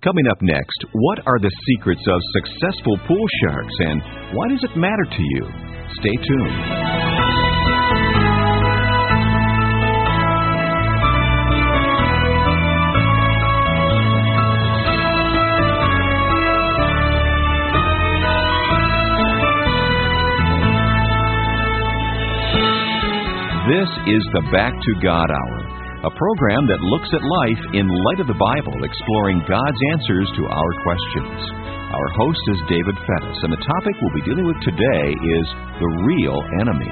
Coming up next, what are the secrets of successful pool sharks and why does it matter to you? Stay tuned. This is the Back to God Hour, a program that looks at life in light of the Bible, exploring God's answers to our questions. Our host is David Fettis, and the topic we'll be dealing with today is the real enemy.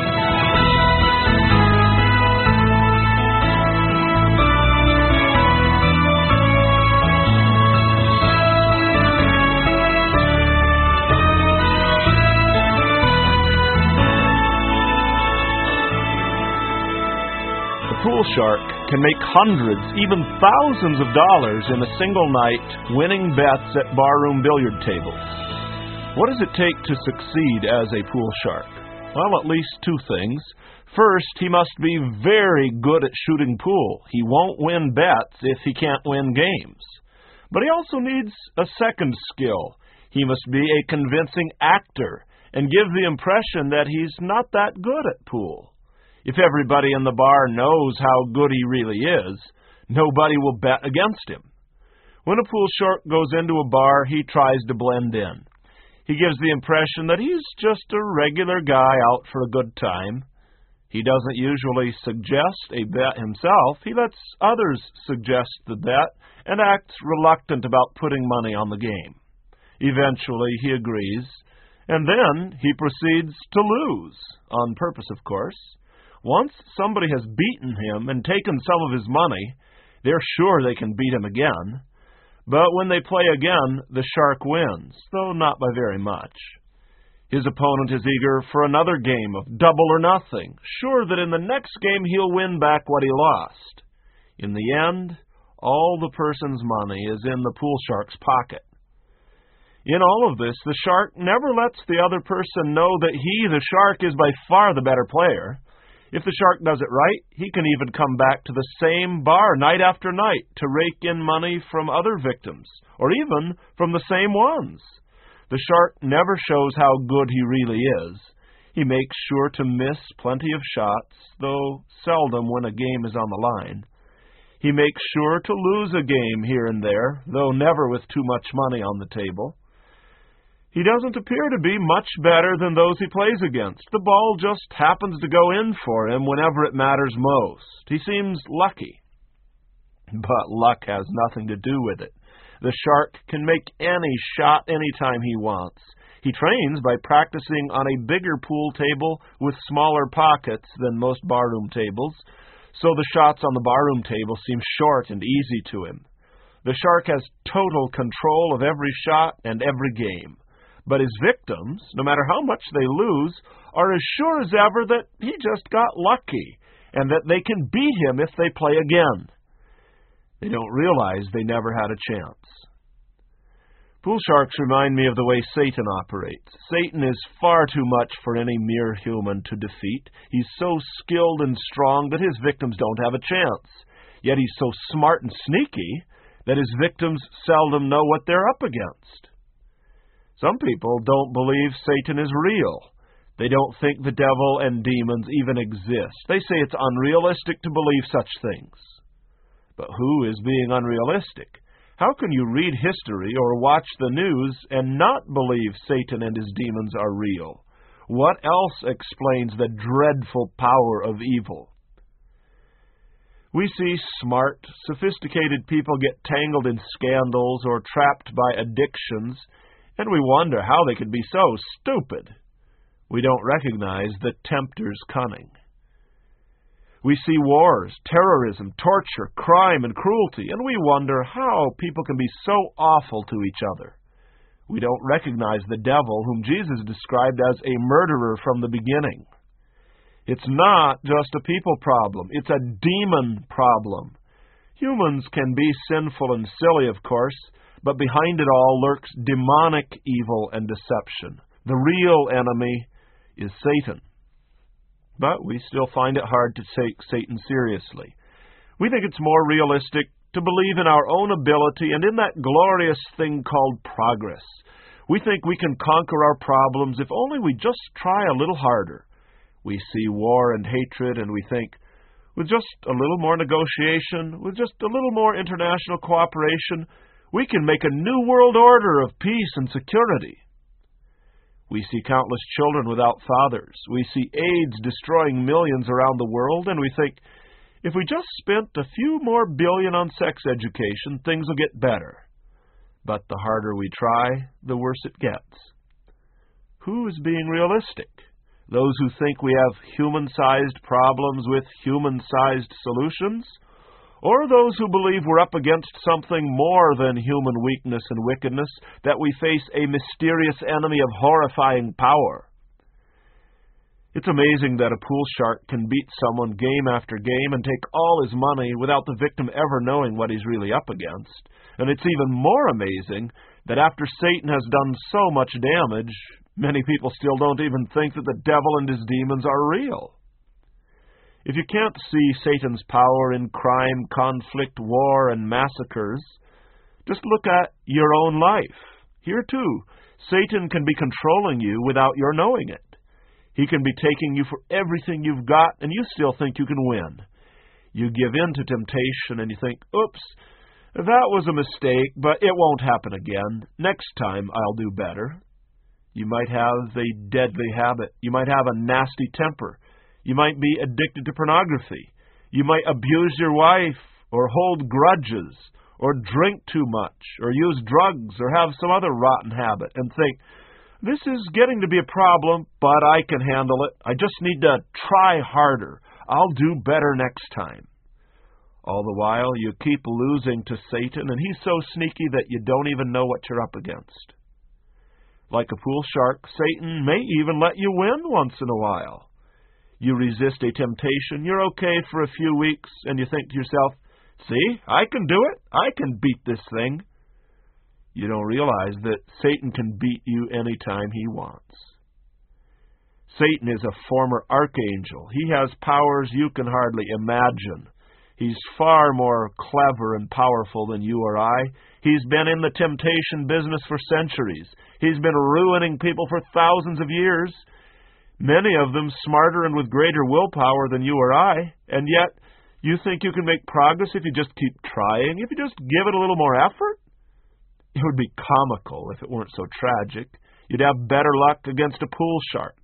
Pool shark can make hundreds, even thousands of dollars in a single night winning bets at barroom billiard tables. What does it take to succeed as a pool shark? Well, at least two things. First, he must be very good at shooting pool. He won't win bets if he can't win games. But he also needs a second skill. He must be a convincing actor and give the impression that he's not that good at pool. If everybody in the bar knows how good he really is, nobody will bet against him. When a pool shark goes into a bar, he tries to blend in. He gives the impression that he's just a regular guy out for a good time. He doesn't usually suggest a bet himself. He lets others suggest the bet and acts reluctant about putting money on the game. Eventually, he agrees, and then he proceeds to lose, on purpose, of course. Once somebody has beaten him and taken some of his money, they're sure they can beat him again. But when they play again, the shark wins, though not by very much. His opponent is eager for another game of double or nothing, sure that in the next game he'll win back what he lost. In the end, all the person's money is in the pool shark's pocket. In all of this, the shark never lets the other person know that he, the shark, is by far the better player. If the shark does it right, he can even come back to the same bar night after night to rake in money from other victims, or even from the same ones. The shark never shows how good he really is. He makes sure to miss plenty of shots, though seldom when a game is on the line. He makes sure to lose a game here and there, though never with too much money on the table. He doesn't appear to be much better than those he plays against. The ball just happens to go in for him whenever it matters most. He seems lucky. But luck has nothing to do with it. The shark can make any shot anytime he wants. He trains by practicing on a bigger pool table with smaller pockets than most barroom tables, so the shots on the barroom table seem short and easy to him. The shark has total control of every shot and every game. But his victims, no matter how much they lose, are as sure as ever that he just got lucky and that they can beat him if they play again. They don't realize they never had a chance. Pool sharks remind me of the way Satan operates. Satan is far too much for any mere human to defeat. He's so skilled and strong that his victims don't have a chance. Yet he's so smart and sneaky that his victims seldom know what they're up against. Some people don't believe Satan is real. They don't think the devil and demons even exist. They say it's unrealistic to believe such things. But who is being unrealistic? How can you read history or watch the news and not believe Satan and his demons are real? What else explains the dreadful power of evil? We see smart, sophisticated people get tangled in scandals or trapped by addictions, and we wonder how they could be so stupid. We don't recognize the tempter's cunning. We see wars, terrorism, torture, crime, and cruelty, and we wonder how people can be so awful to each other. We don't recognize the devil, whom Jesus described as a murderer from the beginning. It's not just a people problem. It's a demon problem. Humans can be sinful and silly, of course, but behind it all lurks demonic evil and deception. The real enemy is Satan. But we still find it hard to take Satan seriously. We think it's more realistic to believe in our own ability and in that glorious thing called progress. We think we can conquer our problems if only we just try a little harder. We see war and hatred, and we think, with just a little more negotiation, with just a little more international cooperation, we can make a new world order of peace and security. We see countless children without fathers. We see AIDS destroying millions around the world, and we think, if we just spent a few more billion on sex education, things will get better. But the harder we try, the worse it gets. Who is being realistic? Those who think we have human-sized problems with human-sized solutions? Or those who believe we're up against something more than human weakness and wickedness, that we face a mysterious enemy of horrifying power? It's amazing that a pool shark can beat someone game after game and take all his money without the victim ever knowing what he's really up against. And it's even more amazing that after Satan has done so much damage, many people still don't even think that the devil and his demons are real. If you can't see Satan's power in crime, conflict, war, and massacres, just look at your own life. Here, too, Satan can be controlling you without your knowing it. He can be taking you for everything you've got, and you still think you can win. You give in to temptation, and you think, oops, that was a mistake, but it won't happen again. Next time I'll do better. You might have a deadly habit. You might have a nasty temper. You might be addicted to pornography. You might abuse your wife, or hold grudges, or drink too much, or use drugs, or have some other rotten habit, and think, this is getting to be a problem, but I can handle it. I just need to try harder. I'll do better next time. All the while, you keep losing to Satan, and he's so sneaky that you don't even know what you're up against. Like a pool shark, Satan may even let you win once in a while. You resist a temptation, you're okay for a few weeks, and you think to yourself, see, I can do it. I can beat this thing. You don't realize that Satan can beat you anytime he wants. Satan is a former archangel. He has powers you can hardly imagine. He's far more clever and powerful than you or I. He's been in the temptation business for centuries. He's been ruining people for thousands of years, many of them smarter and with greater willpower than you or I, and yet you think you can make progress if you just keep trying, if you just give it a little more effort? It would be comical if it weren't so tragic. You'd have better luck against a pool shark.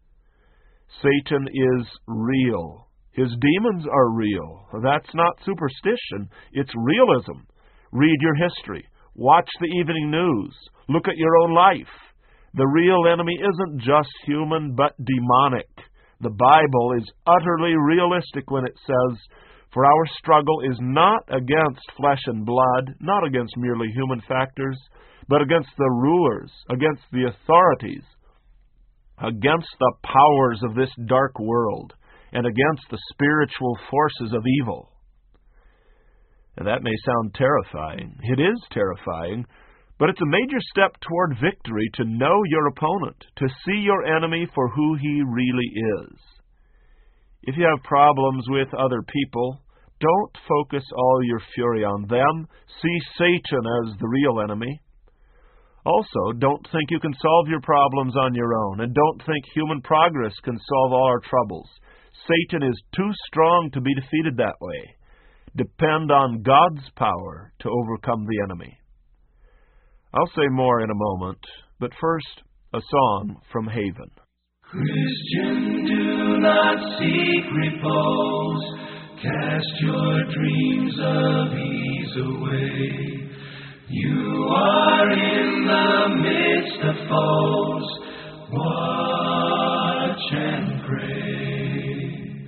Satan is real. His demons are real. That's not superstition. It's realism. Read your history. Watch the evening news. Look at your own life. The real enemy isn't just human, but demonic. The Bible is utterly realistic when it says, for our struggle is not against flesh and blood, not against merely human factors, but against the rulers, against the authorities, against the powers of this dark world, and against the spiritual forces of evil. And that may sound terrifying. It is terrifying, but it's a major step toward victory to know your opponent, to see your enemy for who he really is. If you have problems with other people, don't focus all your fury on them. See Satan as the real enemy. Also, don't think you can solve your problems on your own, and don't think human progress can solve all our troubles. Satan is too strong to be defeated that way. Depend on God's power to overcome the enemy. I'll say more in a moment, but first, a song from Haven. Christian, do not seek repose. Cast your dreams of ease away. You are in the midst of foes. Watch and pray.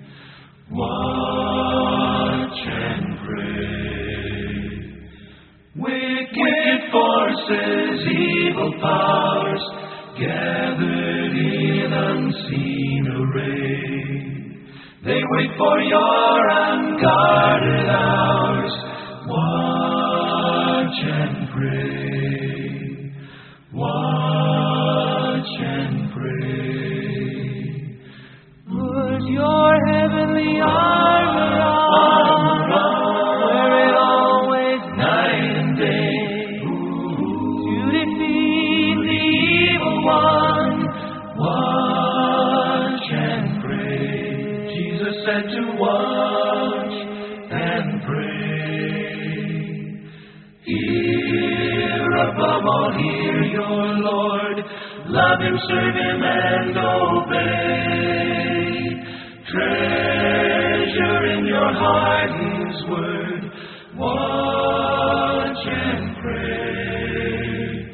Watch and pray. Wicked forces, evil powers, gathered in unseen array. They wait for your unguarded hours. Watch and pray. Watch and pray. Put your heavenly armor on, wear it always. above all, hear your Lord. Love Him, serve Him, and obey. Treasure in your heart His word. Watch and pray.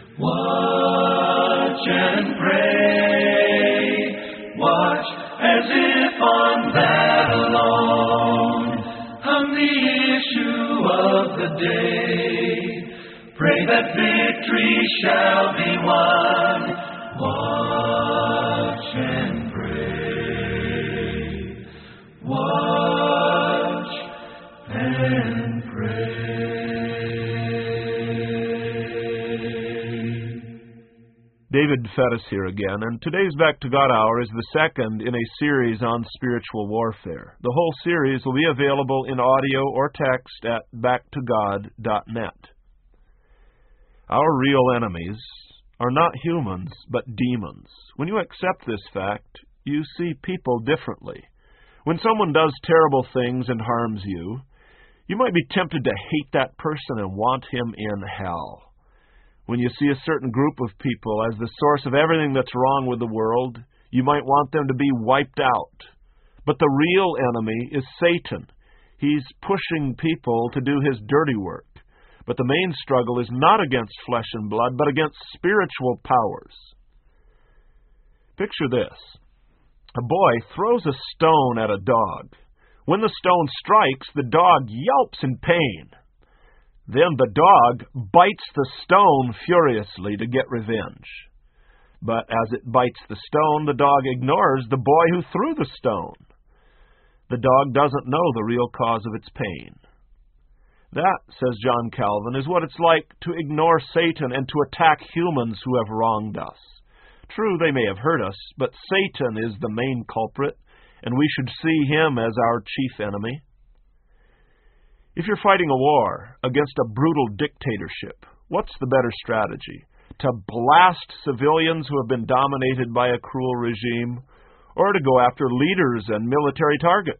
Watch and pray. Watch as if on that alone hung the issue of the day. Pray that victory shall be won. Watch and pray. Watch and pray. David Fettis here again, and today's Back to God Hour is the second in a series on spiritual warfare. The whole series will be available in audio or text at backtogod.net. Our real enemies are not humans, but demons. When you accept this fact, you see people differently. When someone does terrible things and harms you, you might be tempted to hate that person and want him in hell. When you see a certain group of people as the source of everything that's wrong with the world, you might want them to be wiped out. But the real enemy is Satan. He's pushing people to do his dirty work. But the main struggle is not against flesh and blood, but against spiritual powers. Picture this. A boy throws a stone at a dog. When the stone strikes, the dog yelps in pain. Then the dog bites the stone furiously to get revenge. But as it bites the stone, the dog ignores the boy who threw the stone. The dog doesn't know the real cause of its pain. That, says John Calvin, is what it's like to ignore Satan and to attack humans who have wronged us. True, they may have hurt us, but Satan is the main culprit, and we should see him as our chief enemy. If you're fighting a war against a brutal dictatorship, what's the better strategy? To blast civilians who have been dominated by a cruel regime, or to go after leaders and military targets?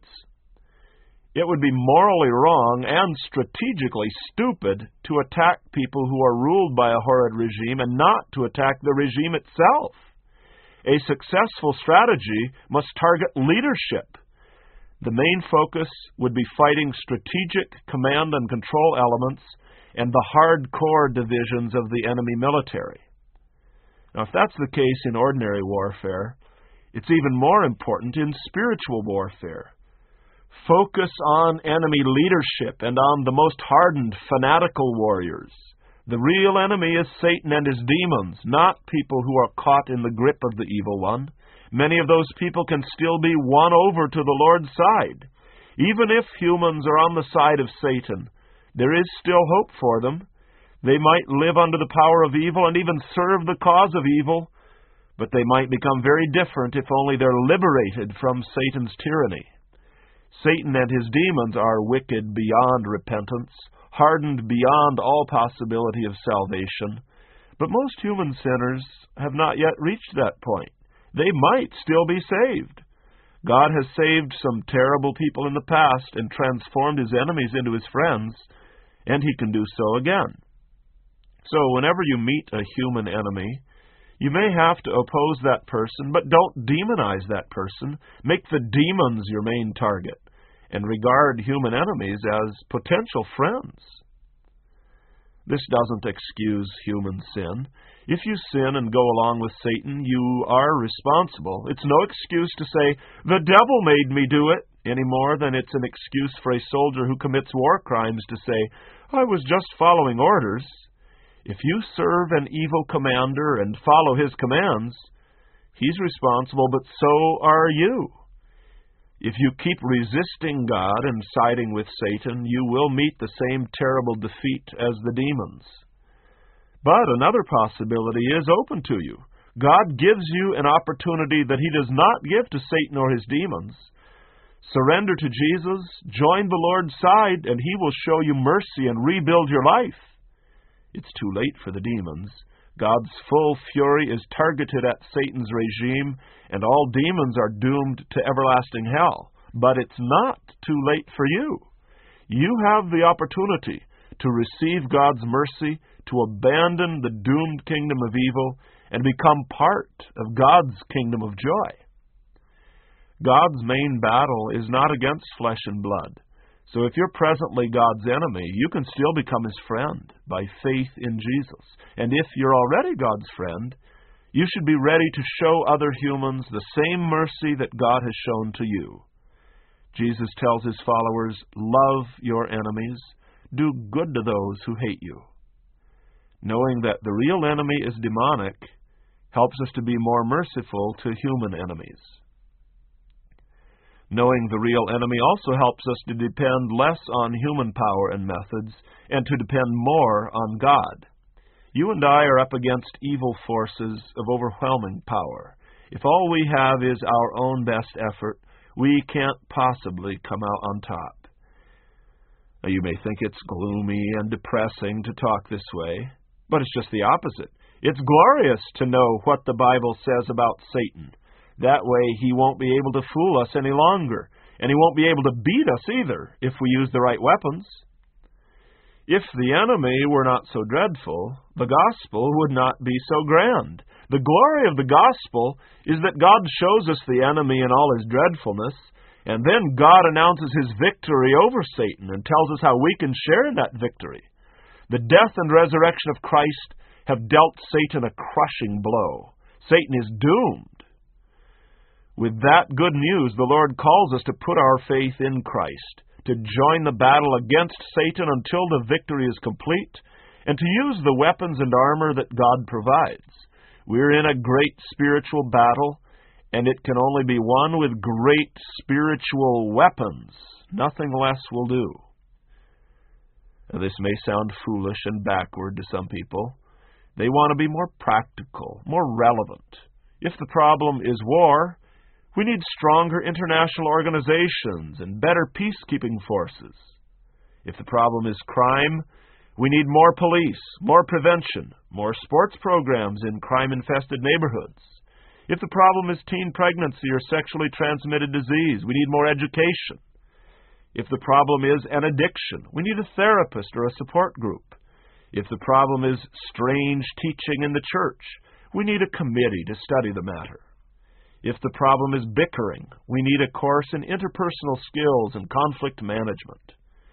It would be morally wrong and strategically stupid to attack people who are ruled by a horrid regime and not to attack the regime itself. A successful strategy must target leadership. The main focus would be fighting strategic command and control elements and the hardcore divisions of the enemy military. Now, if that's the case in ordinary warfare, it's even more important in spiritual warfare. Focus on enemy leadership and on the most hardened, fanatical warriors. The real enemy is Satan and his demons, not people who are caught in the grip of the evil one. Many of those people can still be won over to the Lord's side. Even if humans are on the side of Satan, there is still hope for them. They might live under the power of evil and even serve the cause of evil, but they might become very different if only they're liberated from Satan's tyranny. Satan and his demons are wicked beyond repentance, hardened beyond all possibility of salvation, but most human sinners have not yet reached that point. They might still be saved. God has saved some terrible people in the past and transformed his enemies into his friends, and he can do so again. So whenever you meet a human enemy, you may have to oppose that person, but don't demonize that person. Make the demons your main target, and regard human enemies as potential friends. This doesn't excuse human sin. If you sin and go along with Satan, you are responsible. It's no excuse to say, "The devil made me do it," any more than it's an excuse for a soldier who commits war crimes to say, "I was just following orders." If you serve an evil commander and follow his commands, he's responsible, but so are you. If you keep resisting God and siding with Satan, you will meet the same terrible defeat as the demons. But another possibility is open to you. God gives you an opportunity that he does not give to Satan or his demons. Surrender to Jesus, join the Lord's side, and he will show you mercy and rebuild your life. It's too late for the demons. God's full fury is targeted at Satan's regime, and all demons are doomed to everlasting hell. But it's not too late for you. You have the opportunity to receive God's mercy, to abandon the doomed kingdom of evil, and become part of God's kingdom of joy. God's main battle is not against flesh and blood. So if you're presently God's enemy, you can still become His friend by faith in Jesus. And if you're already God's friend, you should be ready to show other humans the same mercy that God has shown to you. Jesus tells His followers, love your enemies, do good to those who hate you. Knowing that the real enemy is demonic helps us to be more merciful to human enemies. Knowing the real enemy also helps us to depend less on human power and methods and to depend more on God. You and I are up against evil forces of overwhelming power. If all we have is our own best effort, we can't possibly come out on top. Now, you may think it's gloomy and depressing to talk this way, but it's just the opposite. It's glorious to know what the Bible says about Satan. That way he won't be able to fool us any longer, and he won't be able to beat us either if we use the right weapons. If the enemy were not so dreadful, the gospel would not be so grand. The glory of the gospel is that God shows us the enemy in all his dreadfulness, and then God announces His victory over Satan and tells us how we can share in that victory. The death and resurrection of Christ have dealt Satan a crushing blow. Satan is doomed. With that good news, the Lord calls us to put our faith in Christ, to join the battle against Satan until the victory is complete, and to use the weapons and armor that God provides. We're in a great spiritual battle, and it can only be won with great spiritual weapons. Nothing less will do. Now, this may sound foolish and backward to some people. They want to be more practical, more relevant. If the problem is war, we need stronger international organizations and better peacekeeping forces. If the problem is crime, we need more police, more prevention, more sports programs in crime-infested neighborhoods. If the problem is teen pregnancy or sexually transmitted disease, we need more education. If the problem is an addiction, we need a therapist or a support group. If the problem is strange teaching in the church, we need a committee to study the matter. If the problem is bickering, we need a course in interpersonal skills and conflict management.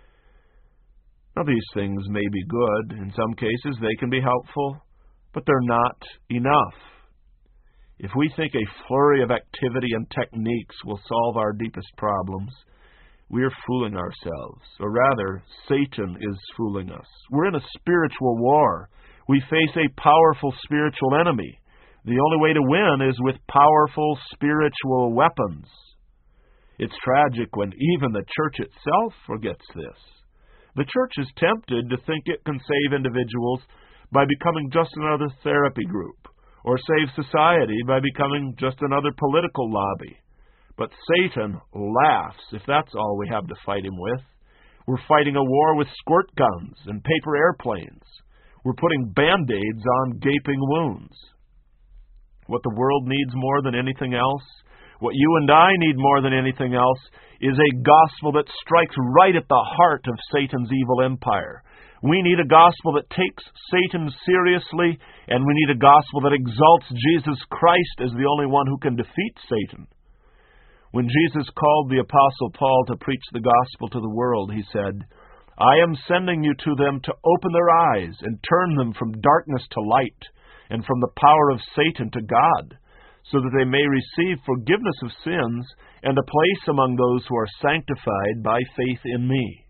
Now, these things may be good. In some cases, they can be helpful, but they're not enough. If we think a flurry of activity and techniques will solve our deepest problems, we are fooling ourselves, or rather, Satan is fooling us. We're in a spiritual war. We face a powerful spiritual enemy. The only way to win is with powerful spiritual weapons. It's tragic when even the church itself forgets this. The church is tempted to think it can save individuals by becoming just another therapy group, or save society by becoming just another political lobby. But Satan laughs if that's all we have to fight him with. We're fighting a war with squirt guns and paper airplanes. We're putting Band-Aids on gaping wounds. What the world needs more than anything else, what you and I need more than anything else, is a gospel that strikes right at the heart of Satan's evil empire. We need a gospel that takes Satan seriously, and we need a gospel that exalts Jesus Christ as the only one who can defeat Satan. When Jesus called the Apostle Paul to preach the gospel to the world, he said, "I am sending you to them to open their eyes and turn them from darkness to light, and from the power of Satan to God, so that they may receive forgiveness of sins and a place among those who are sanctified by faith in me."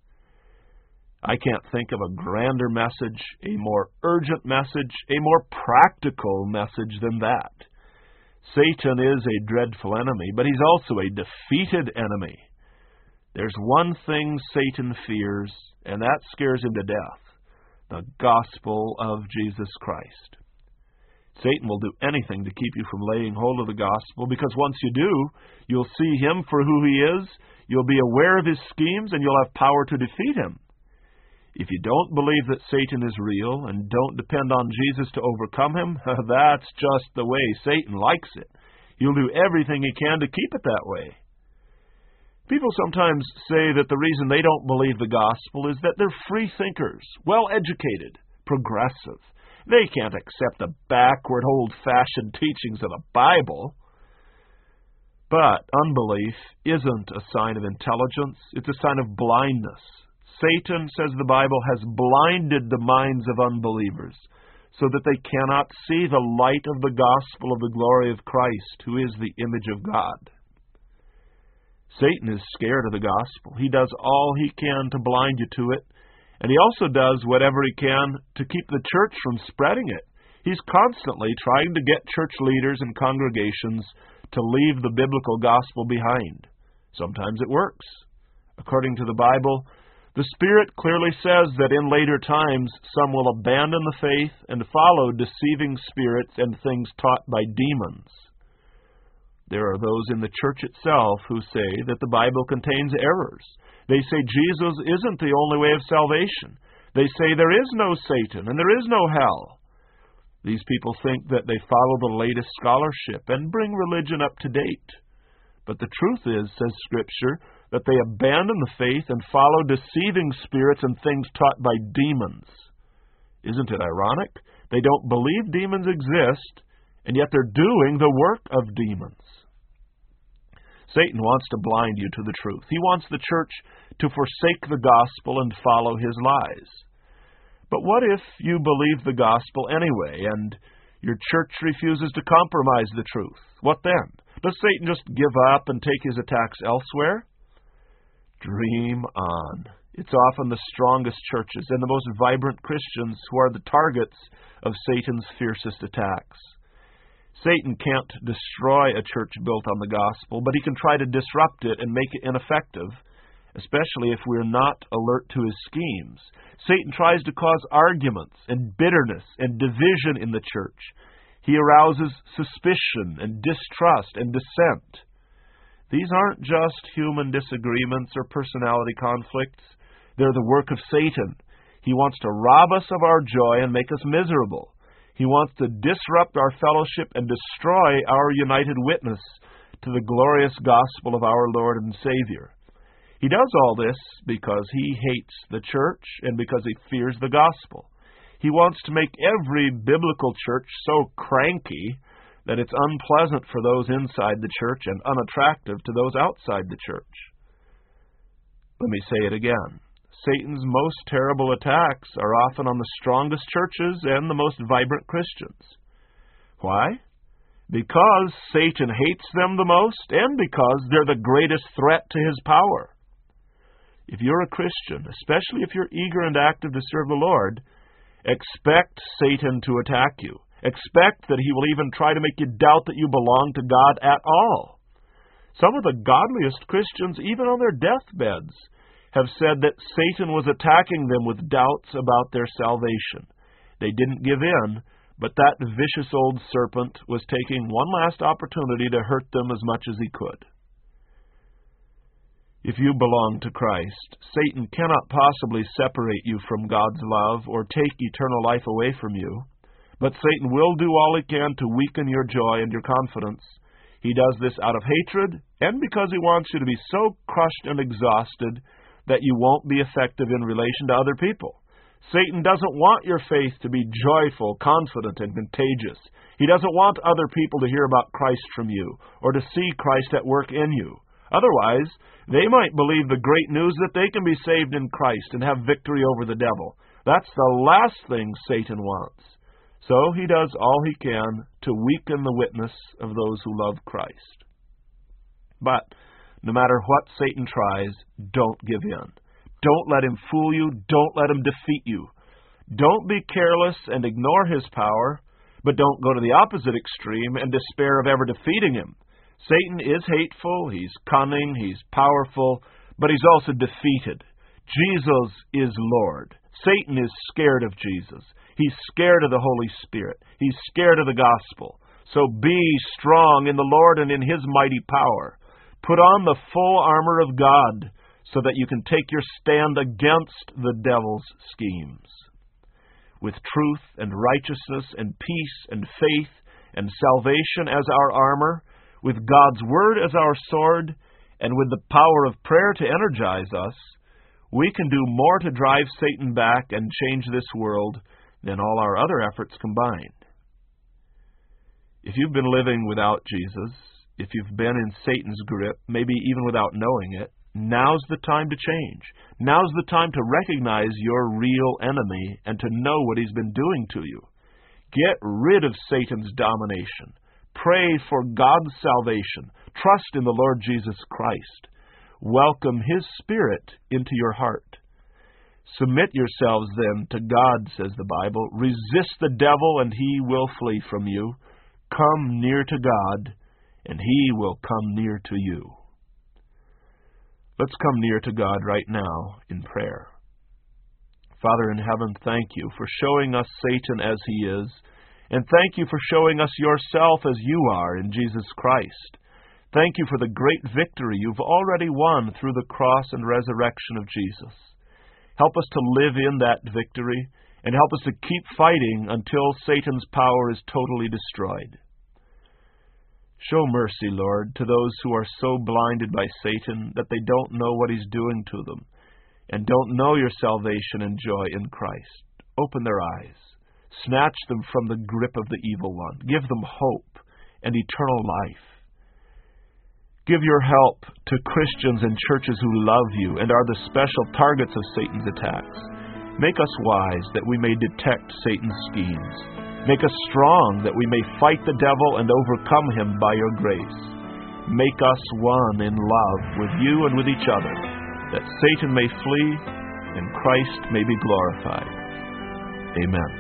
I can't think of a grander message, a more urgent message, a more practical message than that. Satan is a dreadful enemy, but he's also a defeated enemy. There's one thing Satan fears, and that scares him to death: the gospel of Jesus Christ. Satan will do anything to keep you from laying hold of the gospel, because once you do, you'll see him for who he is, you'll be aware of his schemes, and you'll have power to defeat him. If you don't believe that Satan is real and don't depend on Jesus to overcome him, that's just the way Satan likes it. He'll do everything he can to keep it that way. People sometimes say that the reason they don't believe the gospel is that they're free thinkers, well-educated, progressive. They can't accept the backward, old-fashioned teachings of the Bible. But unbelief isn't a sign of intelligence. It's a sign of blindness. Satan, says the Bible, has blinded the minds of unbelievers so that they cannot see the light of the gospel of the glory of Christ, who is the image of God. Satan is scared of the gospel. He does all he can to blind you to it, and he also does whatever he can to keep the church from spreading it. He's constantly trying to get church leaders and congregations to leave the biblical gospel behind. Sometimes it works. According to the Bible, the Spirit clearly says that in later times some will abandon the faith and follow deceiving spirits and things taught by demons. There are those in the church itself who say that the Bible contains errors. They say Jesus isn't the only way of salvation. They say there is no Satan and there is no hell. These people think that they follow the latest scholarship and bring religion up to date. But the truth is, says Scripture, that they abandon the faith and follow deceiving spirits and things taught by demons. Isn't it ironic? They don't believe demons exist, and yet they're doing the work of demons. Satan wants to blind you to the truth. He wants the church to forsake the gospel and follow his lies. But what if you believe the gospel anyway, and your church refuses to compromise the truth? What then? Does Satan just give up and take his attacks elsewhere? Dream on. It's often the strongest churches and the most vibrant Christians who are the targets of Satan's fiercest attacks. Satan can't destroy a church built on the gospel, but he can try to disrupt it and make it ineffective, especially if we're not alert to his schemes. Satan tries to cause arguments and bitterness and division in the church. He arouses suspicion and distrust and dissent. These aren't just human disagreements or personality conflicts. They're the work of Satan. He wants to rob us of our joy and make us miserable. He wants to disrupt our fellowship and destroy our united witness to the glorious gospel of our Lord and Savior. He does all this because he hates the church and because he fears the gospel. He wants to make every biblical church so cranky that it's unpleasant for those inside the church and unattractive to those outside the church. Let me say it again. Satan's most terrible attacks are often on the strongest churches and the most vibrant Christians. Why? Because Satan hates them the most and because they're the greatest threat to his power. If you're a Christian, especially if you're eager and active to serve the Lord, expect Satan to attack you. Expect that he will even try to make you doubt that you belong to God at all. Some of the godliest Christians, even on their deathbeds, have said that Satan was attacking them with doubts about their salvation. They didn't give in, but that vicious old serpent was taking one last opportunity to hurt them as much as he could. If you belong to Christ, Satan cannot possibly separate you from God's love or take eternal life away from you. But Satan will do all he can to weaken your joy and your confidence. He does this out of hatred and because he wants you to be so crushed and exhausted that you won't be effective in relation to other people. Satan doesn't want your faith to be joyful, confident, and contagious. He doesn't want other people to hear about Christ from you or to see Christ at work in you. Otherwise, they might believe the great news that they can be saved in Christ and have victory over the devil. That's the last thing Satan wants. So he does all he can to weaken the witness of those who love Christ. But no matter what Satan tries, don't give in. Don't let him fool you. Don't let him defeat you. Don't be careless and ignore his power, but don't go to the opposite extreme and despair of ever defeating him. Satan is hateful, he's cunning, he's powerful, but he's also defeated. Jesus is Lord. Satan is scared of Jesus. He's scared of the Holy Spirit. He's scared of the gospel. So be strong in the Lord and in his mighty power. Put on the full armor of God so that you can take your stand against the devil's schemes. With truth and righteousness and peace and faith and salvation as our armor, with God's word as our sword, And with the power of prayer to energize us, we can do more to drive Satan back and change this world than all our other efforts combined. If you've been living without Jesus, if you've been in Satan's grip, maybe even without knowing it, now's the time to change. Now's the time to recognize your real enemy and to know what he's been doing to you. Get rid of Satan's domination. Pray for God's salvation. Trust in the Lord Jesus Christ. Welcome His Spirit into your heart. Submit yourselves then to God, says the Bible. Resist the devil, and he will flee from you. Come near to God, and He will come near to you. Let's come near to God right now in prayer. Father in heaven, thank you for showing us Satan as he is, and thank you for showing us yourself as you are in Jesus Christ. Thank you for the great victory you've already won through the cross and resurrection of Jesus. Help us to live in that victory, and help us to keep fighting until Satan's power is totally destroyed. Show mercy, Lord, to those who are so blinded by Satan that they don't know what he's doing to them, and don't know your salvation and joy in Christ. Open their eyes. Snatch them from the grip of the evil one. Give them hope and eternal life. Give your help to Christians and churches who love you and are the special targets of Satan's attacks. Make us wise that we may detect Satan's schemes. Make us strong that we may fight the devil and overcome him by your grace. Make us one in love with you and with each other, that Satan may flee and Christ may be glorified. Amen.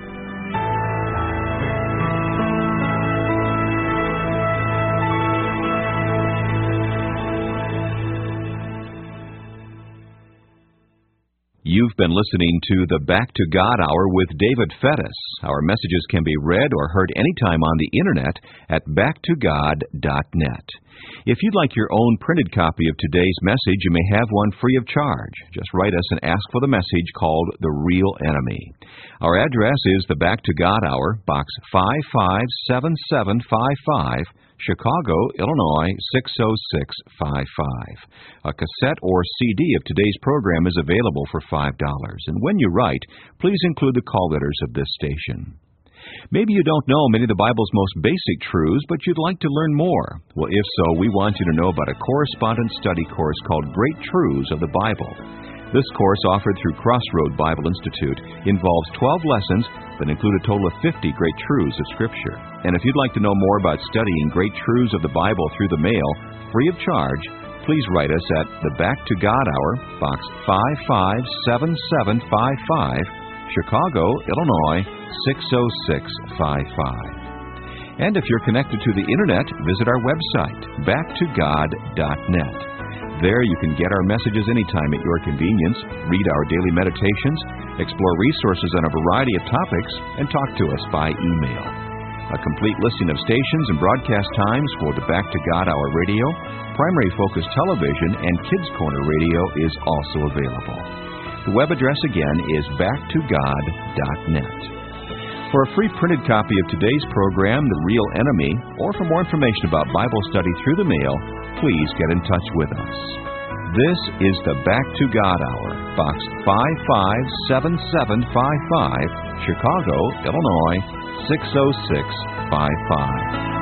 You've been listening to the Back to God Hour with David Fettis. Our messages can be read or heard anytime on the Internet at backtogod.net. If you'd like your own printed copy of today's message, you may have one free of charge. Just write us and ask for the message called The Real Enemy. Our address is the Back to God Hour, Box 557755, Chicago, Illinois 60655. A cassette or CD of today's program is available for $5. And when you write, please include the call letters of this station. Maybe you don't know many of the Bible's most basic truths, but you'd like to learn more. Well, if so, we want you to know about a correspondence study course called Great Truths of the Bible. This course, offered through Crossroad Bible Institute, involves 12 lessons that include a total of 50 great truths of Scripture. And if you'd like to know more about studying great truths of the Bible through the mail, free of charge, please write us at the Back to God Hour, Box 557755, Chicago, Illinois 60655. And if you're connected to the Internet, visit our website, backtogod.net. There you can get our messages anytime at your convenience, read our daily meditations, explore resources on a variety of topics, and talk to us by email. A complete listing of stations and broadcast times for the Back to God Hour radio, Primary Focus Television, and Kids Corner radio is also available. The web address again is backtogod.net. For a free printed copy of today's program, The Real Enemy, or for more information about Bible study through the mail, please get in touch with us. This is the Back to God Hour, Box 557755, Chicago, Illinois 60655.